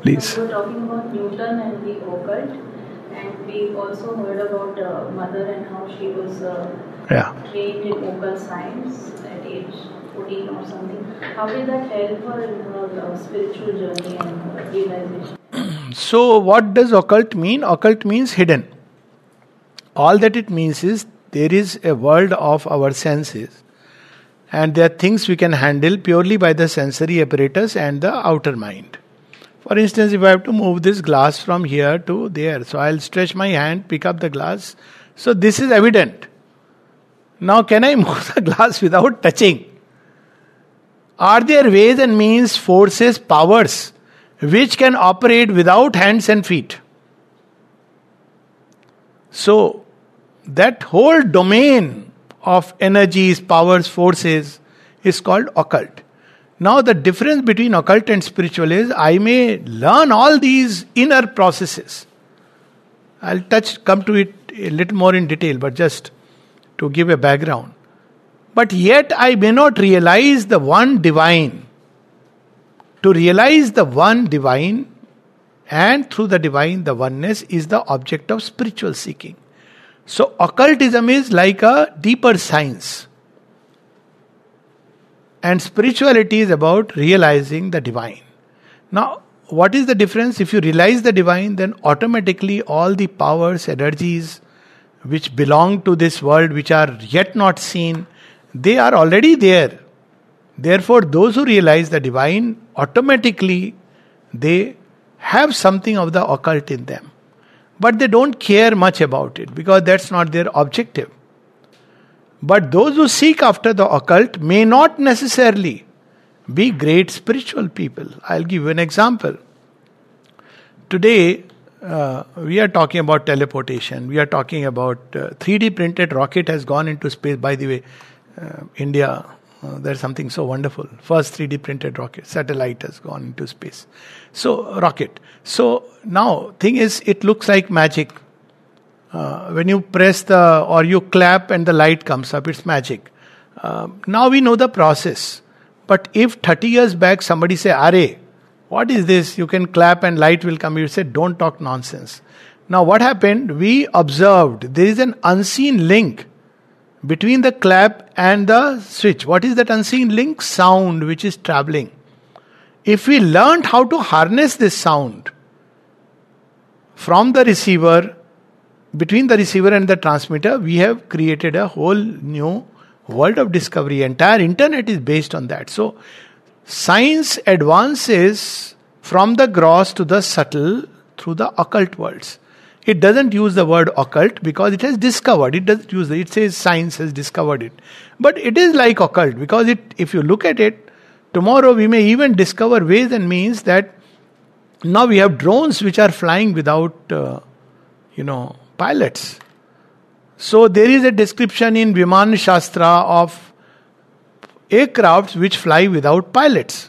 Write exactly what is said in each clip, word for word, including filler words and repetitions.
Please. We were talking about Newton and the occult, and we also heard about uh, mother and how she was uh, Yeah. trained in occult science at age fourteen or something. How did that help her in her uh, spiritual journey and uh, realization? So, what does occult mean? Occult means hidden. All that it means is there is a world of our senses, and there are things we can handle purely by the sensory apparatus and the outer mind. For instance, if I have to move this glass from here to there, so I'll stretch my hand, pick up the glass. So, this is evident. Now, can I move the glass without touching? Are there ways and means, forces, powers which can operate without hands and feet? So, that whole domain of energies, powers, forces is called occult. Now, the difference between occult and spiritual is I may learn all these inner processes. I'll touch, come to it a little more in detail, but just to give a background. But yet, I may not realize the one divine. To realize the one divine and through the divine, the oneness is the object of spiritual seeking. So, occultism is like a deeper science. And spirituality is about realizing the divine. Now, what is the difference? If you realize the divine, then automatically all the powers, energies which belong to this world, which are yet not seen, they are already there. Therefore, those who realize the divine, automatically they have something of the occult in them. But they don't care much about it because that's not their objective. But those who seek after the occult may not necessarily be great spiritual people. I'll give you an example. Today, uh, we are talking about teleportation. We are talking about uh, three D printed rocket has gone into space. By the way, uh, India, uh, there's something so wonderful. First three D printed rocket, satellite has gone into space. So, rocket. So, now, thing is, it looks like magic. Uh, when you press the, or you clap and the light comes up, it's magic. Uh, now we know the process. But if thirty years back somebody say, Are, what is this? You can clap and light will come. You say, don't talk nonsense. Now what happened? We observed there is an unseen link between the clap and the switch. What is that unseen link? Sound which is traveling. If we learned how to harness this sound from the receiver, between the receiver and the transmitter, we have created a whole new world of discovery. Entire internet is based on that. So, science advances from the gross to the subtle through the occult worlds. It doesn't use the word occult because it has discovered. It doesn't use it. It says science has discovered it. But it is like occult because it, if you look at it, tomorrow we may even discover ways and means that now we have drones which are flying without, uh, you know, pilots. So there is a description in Viman Shastra of aircrafts which fly without pilots.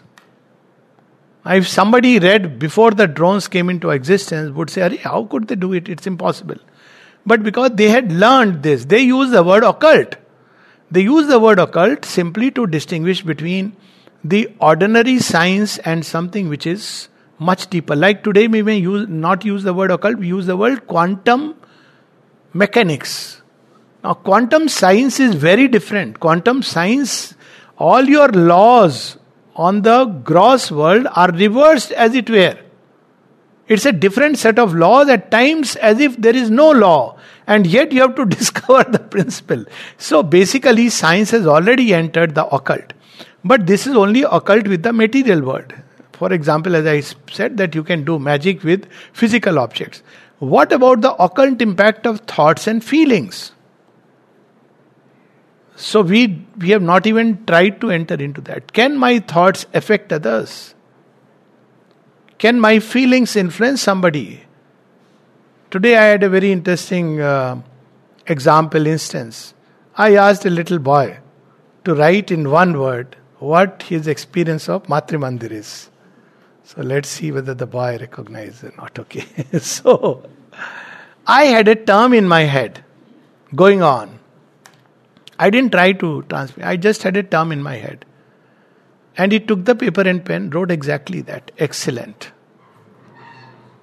If somebody read before the drones came into existence, would say, how could they do it? It's impossible. But because they had learned this, they use the word occult. They use the word occult simply to distinguish between the ordinary science and something which is much deeper. Like today we may use, not use the word occult, we use the word quantum mechanics. Now, quantum science is very different. Quantum science, all your laws on the gross world are reversed as it were. It's a different set of laws at times as if there is no law. And yet you have to discover the principle. So basically science has already entered the occult. But this is only occult with the material world. For example, as I said that you can do magic with physical objects. What about the occult impact of thoughts and feelings? So we, we have not even tried to enter into that. Can my thoughts affect others? Can my feelings influence somebody? Today I had a very interesting uh, example instance. I asked a little boy to write in one word what his experience of Matri Mandir is. So let's see whether the boy recognizes it or not. Okay. So I had a term in my head going on. I didn't try to transmit. I just had a term in my head. And he took the paper and pen, wrote exactly that. Excellent.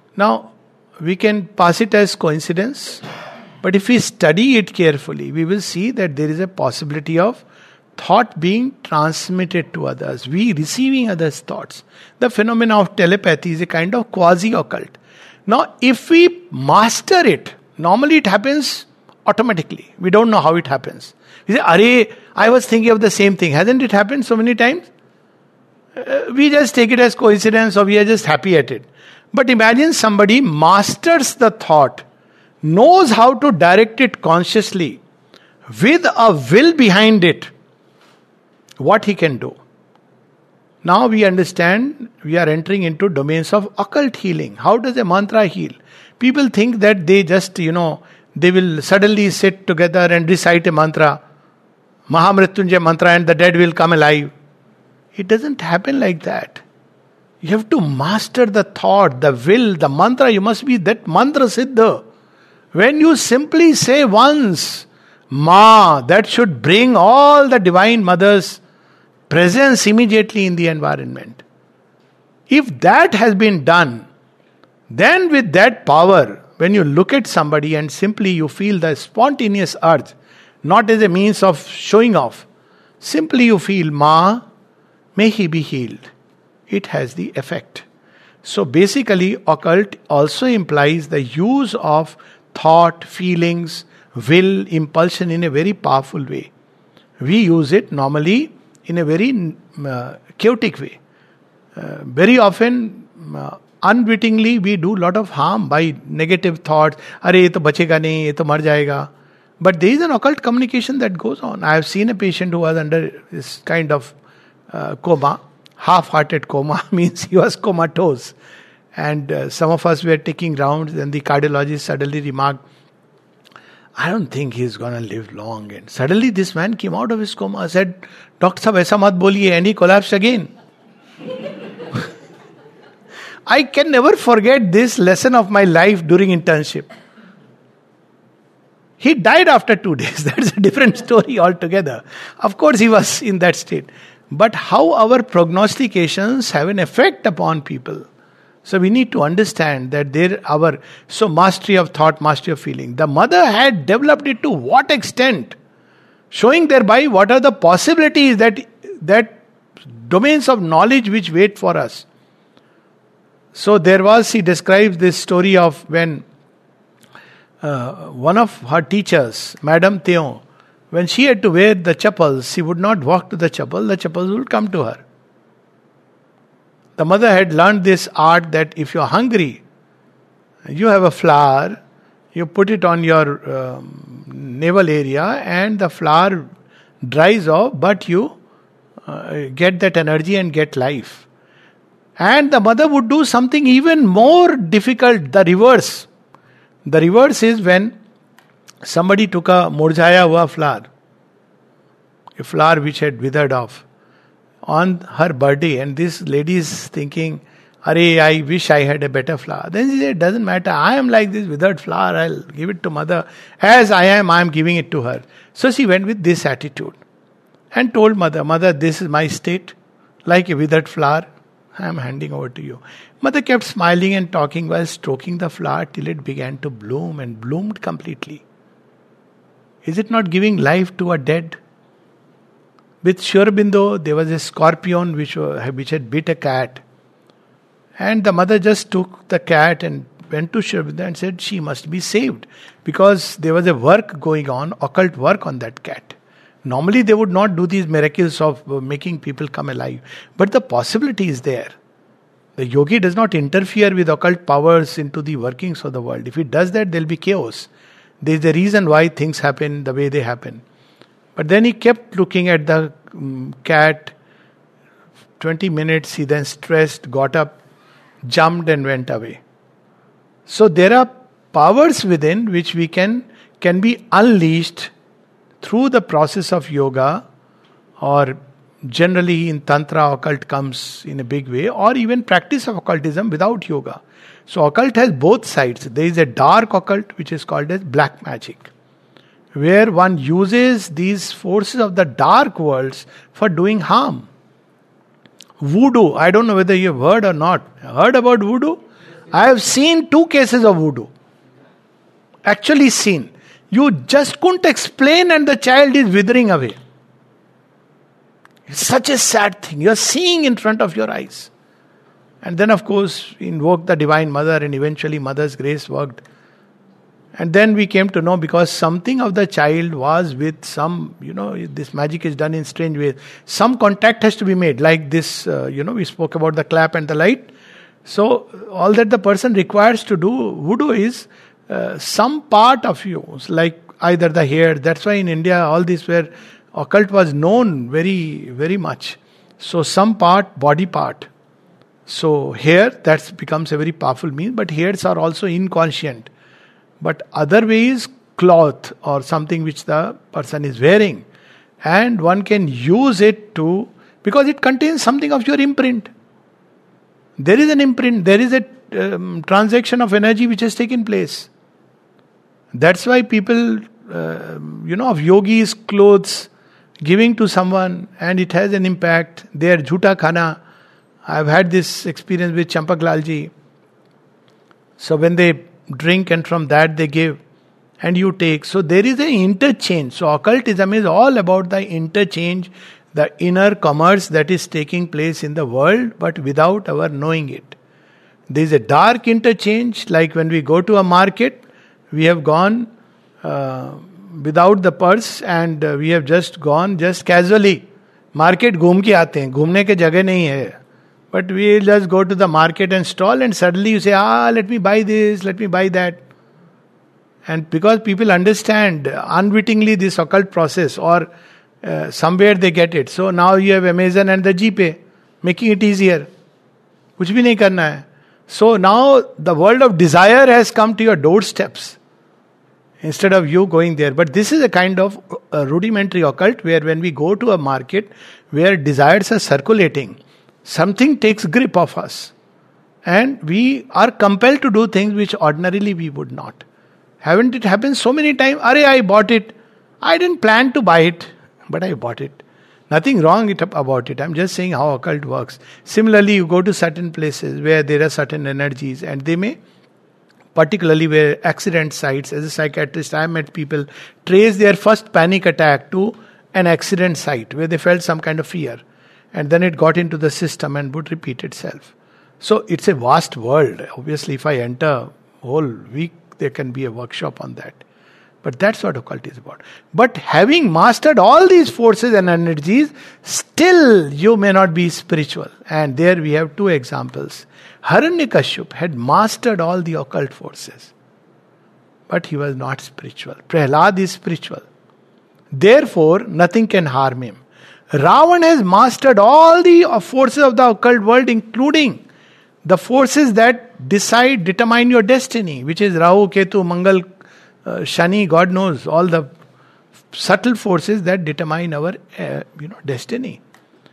Now, we can pass it as coincidence, but if we study it carefully, we will see that there is a possibility of thought being transmitted to others, we receiving others' thoughts. The phenomena of telepathy is a kind of quasi-occult. Now, if we master it, normally it happens automatically. We don't know how it happens. We say, Arey, I was thinking of the same thing. Hasn't it happened so many times? Uh, we just take it as coincidence, or we are just happy at it. But imagine somebody masters the thought, knows how to direct it consciously, with a will behind it, what he can do. Now we understand we are entering into domains of occult healing. How does a mantra heal? People think that they just, you know, they will suddenly sit together and recite a mantra, Mahamrityunjay mantra, and the dead will come alive. It doesn't happen like that. You have to master the thought, the will, the mantra. You must be that mantra siddha. When you simply say once, Ma, that should bring all the Divine Mother's presence immediately in the environment. If that has been done, then with that power, when you look at somebody and simply you feel the spontaneous urge, not as a means of showing off, simply you feel, Ma, may he be healed. It has the effect. So basically, occult also implies the use of thought, feelings, will, impulsion in a very powerful way. We use it normally in a very uh, chaotic way. Uh, very often, uh, unwittingly, we do a lot of harm by negative thoughts. Arey, ye to bachega nahi, ye to mar jayega. But there is an occult communication that goes on. I have seen a patient who was under this kind of uh, coma. Half-hearted coma means he was comatose. And uh, some of us were taking rounds, and the cardiologist suddenly remarked, I don't think he's going to live long. And suddenly this man came out of his coma, said, Doctor Sahab, aisa mat boliye, and he collapsed again. I can never forget this lesson of my life during internship. He died after two days. That's a different story altogether. Of course, he was in that state. But how our prognostications have an effect upon people. So we need to understand that there our so mastery of thought, mastery of feeling. The mother had developed it to what extent? Showing thereby what are the possibilities that that domains of knowledge which wait for us. So there was, he describes this story of when uh, one of her teachers, Madame Theon, when she had to wear the chappals, she would not walk to the chapel, the chappals would come to her. The mother had learned this art that if you are hungry, you have a flower, you put it on your um, navel area and the flower dries off, but you uh, get that energy and get life. And the mother would do something even more difficult, the reverse. The reverse is when somebody took a murjhaya hua flower, a flower which had withered off, on her birthday, and this lady is thinking, Arey, I wish I had a better flower. Then she said, it doesn't matter, I am like this withered flower, I'll give it to mother. As I am, I am giving it to her. So she went with this attitude and told mother, Mother, this is my state, like a withered flower, I am handing over to you. Mother kept smiling and talking while stroking the flower till it began to bloom and bloomed completely. Is it not giving life to a dead? With Sri Aurobindo, there was a scorpion which, which had bit a cat. And the mother just took the cat and went to Sri Aurobindo and said she must be saved. Because there was a work going on, occult work on that cat. Normally they would not do these miracles of making people come alive. But the possibility is there. The yogi does not interfere with occult powers into the workings of the world. If he does that, there will be chaos. There is a reason why things happen the way they happen. But then he kept looking at the um, cat. twenty minutes, he then stressed, got up, jumped and went away. So there are powers within which we can, can be unleashed through the process of yoga, or generally in Tantra, occult comes in a big way, or even practice of occultism without yoga. So occult has both sides. There is a dark occult which is called as black magic, where one uses these forces of the dark worlds for doing harm. Voodoo, I don't know whether you've heard or not. Heard about voodoo? I have seen two cases of voodoo. Actually seen. You just couldn't explain and the child is withering away. It's such a sad thing. You're seeing in front of your eyes. And then of course invoke the Divine Mother, and eventually Mother's grace worked. And then we came to know, because something of the child was with some, you know, this magic is done in strange ways. Some contact has to be made, like this, uh, you know, we spoke about the clap and the light. So all that the person requires to do voodoo is uh, some part of you, like either the hair. That's why in India all this where occult was known very, very much. So some part, body part. So hair, that becomes a very powerful means, but hairs are also inconscient. But other way is cloth or something which the person is wearing. And one can use it to, because it contains something of your imprint. There is an imprint, there is a um, transaction of energy which has taken place. That's why people, uh, you know, of yogis' clothes giving to someone and it has an impact. Their jhuta khana. I've had this experience with Champak Lalji. So when they drink and from that they give and you take. So there is an interchange. So occultism is all about the interchange, the inner commerce that is taking place in the world, but without our knowing it. There is a dark interchange, like when we go to a market, we have gone uh, without the purse and uh, we have just gone just casually. Market घूम के आते हैं, घूमने के जगह नहीं है. But we just go to the market and stall and suddenly you say, ah, let me buy this, let me buy that. And because people understand unwittingly this occult process, or uh, somewhere they get it. So now you have Amazon and the GPay, making it easier. कुछ भी नहीं करना है. So now the world of desire has come to your doorsteps instead of you going there. But this is a kind of uh, rudimentary occult where when we go to a market where desires are circulating, something takes grip of us and we are compelled to do things which ordinarily we would not. Haven't it happened so many times? Arey, I bought it. I didn't plan to buy it, but I bought it. Nothing wrong it, about it. I'm just saying how occult works. Similarly, you go to certain places where there are certain energies and they may, particularly where accident sites, as a psychiatrist, I met people trace their first panic attack to an accident site where they felt some kind of fear. And then it got into the system and would repeat itself. So it's a vast world. Obviously, if I enter whole week, there can be a workshop on that. But that's what occult is about. But having mastered all these forces and energies, still you may not be spiritual. And there we have two examples. Hiranyakashipu had mastered all the occult forces, but he was not spiritual. Prahlad is spiritual. Therefore, nothing can harm him. Ravan has mastered all the forces of the occult world, including the forces that decide, determine your destiny, which is Rahu, Ketu, Mangal, uh, Shani, God knows, all the subtle forces that determine our uh, you know, destiny.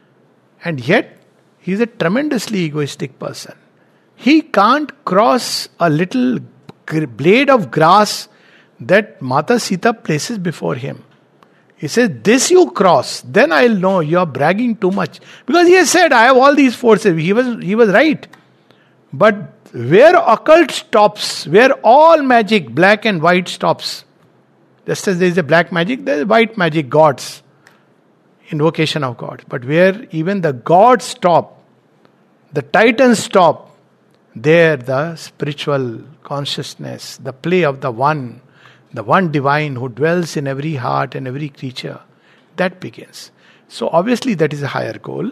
And yet, he is a tremendously egoistic person. He can't cross a little blade of grass that Mata Sita places before him. He says, this you cross, then I'll know you are bragging too much. Because he has said, I have all these forces. He was, he was right. But where occult stops, where all magic, black and white stops, just as there is a black magic, there is white magic, gods, invocation of gods. But where even the gods stop, the titans stop, there the spiritual consciousness, the play of the one, the one divine who dwells in every heart and every creature, that begins. So obviously that is a higher goal.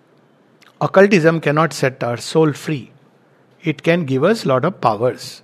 Occultism cannot set our soul free. It can give us a lot of powers.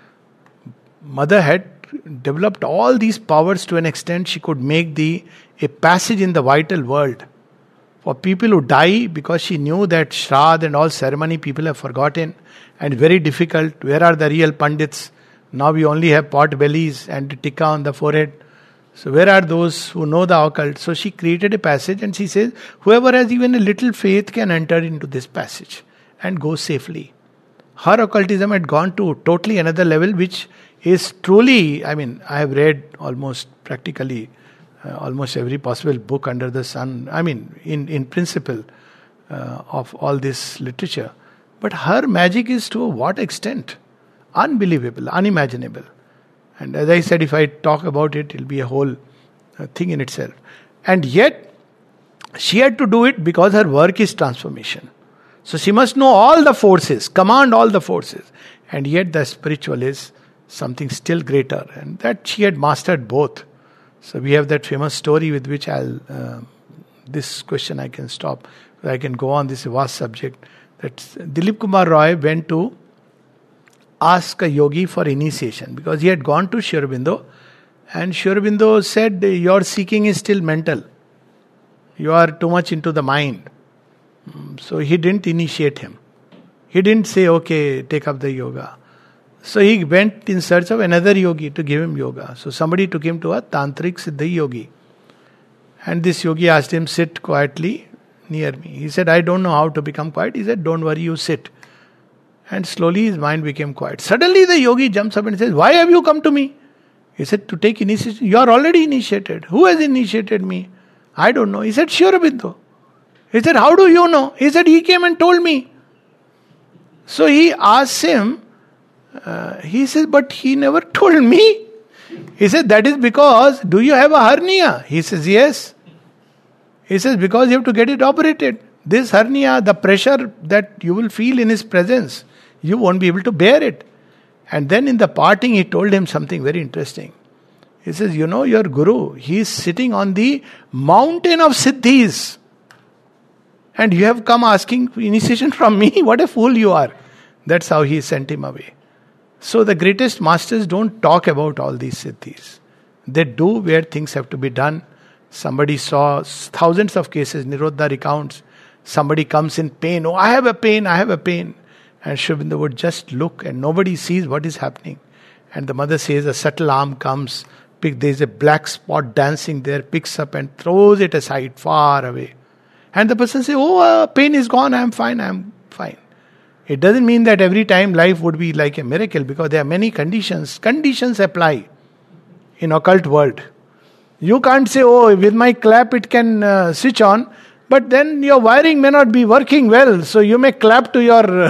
Mother had developed all these powers to an extent she could make the a passage in the vital world for people who die, because she knew that Shraddh and all ceremony people have forgotten and very difficult. Where are the real Pandits? Now we only have pot bellies and tikka on the forehead. So where are those who know the occult? So she created a passage and she says, whoever has even a little faith can enter into this passage and go safely. Her occultism had gone to totally another level, which is truly, I mean, I have read almost practically uh, almost every possible book under the sun, I mean, in, in principle uh, of all this literature. But her magic is to what extent? Unbelievable, unimaginable. And as I said, if I talk about it, it'll be a whole uh, thing in itself. And yet, she had to do it because her work is transformation. So she must know all the forces, command all the forces. And yet the spiritual is something still greater. And that she had mastered both. So we have that famous story with which I'll, uh, this question I can stop. I can go on this vast subject. That Dilip Kumar Roy went to ask a yogi for initiation because he had gone to Sri Aurobindo, and Sri Aurobindo said, your seeking is still mental. You are too much into the mind. So he didn't initiate him. He didn't say, okay, take up the yoga. So he went in search of another yogi to give him yoga. So somebody took him to a tantric siddha yogi. And this yogi asked him, sit quietly near me. He said, I don't know how to become quiet. He said, don't worry, you sit. And slowly his mind became quiet. Suddenly the yogi jumps up and says, why have you come to me? He said, to take initiation. You are already initiated. Who has initiated me? I don't know. He said, Sri Aurobindo. He said, how do you know? He said, he came and told me. So he asked him, uh, he said, but he never told me. He said, that is because, do you have a hernia? He says, yes. He says, because you have to get it operated. This hernia, the pressure that you will feel in his presence, you won't be able to bear it. And then in the parting, he told him something very interesting. He says, you know, your guru, he is sitting on the mountain of siddhis. And you have come asking initiation from me? What a fool you are. That's how he sent him away. So the greatest masters don't talk about all these siddhis. They do where things have to be done. Somebody saw thousands of cases, Nirodha recounts. Somebody comes in pain. Oh, I have a pain, I have a pain. And Sri Aurobindo would just look and nobody sees what is happening. And the mother says a subtle arm comes, pick, there is a black spot dancing there, picks up and throws it aside far away. And the person says, oh, uh, pain is gone, I am fine, I am fine. It doesn't mean that every time life would be like a miracle because there are many conditions. Conditions apply in occult world. You can't say, oh, with my clap it can uh, switch on, but then your wiring may not be working well, so you may clap to your...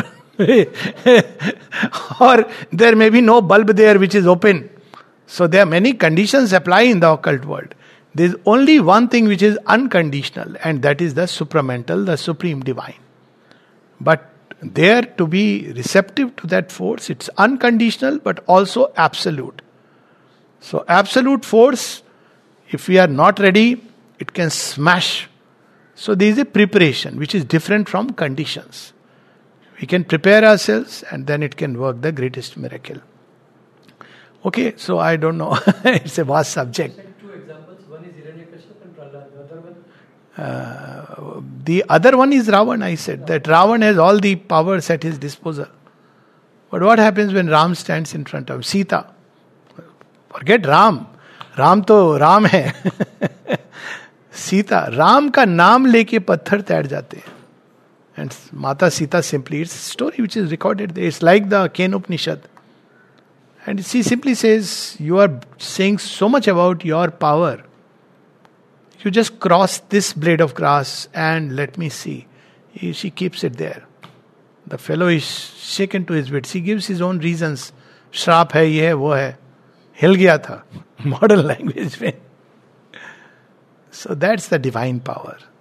or there may be no bulb there which is open. So there are many conditions apply in the occult world. There is only one thing which is unconditional, and that is the supramental, the supreme divine. But there to be receptive to that force, it's unconditional but also absolute. So absolute force, if we are not ready, it can smash. So there is a preparation which is different from conditions. We can prepare ourselves and then it can work the greatest miracle. Okay, so I don't know. It's a vast subject. Two examples. One is Hiranyakashipu and Prahlad. The other one? Uh, the other one is Ravan, I said. That Ravan has all the powers at his disposal. But what happens when Ram stands in front of Sita? Forget Ram. Ram to Ram hai. Sita. Ram ka naam leke patthar tair jate hain. And Mata Sita simply, it's a story which is recorded there. It's like the Ken Upanishad. And she simply says, you are saying so much about your power. You just cross this blade of grass and let me see. He, she keeps it there. The fellow is shaken to his wits. He gives his own reasons. Shrap hai, ye hai, wo hai. Hil gaya tha. Modern language mein. So that's the divine power.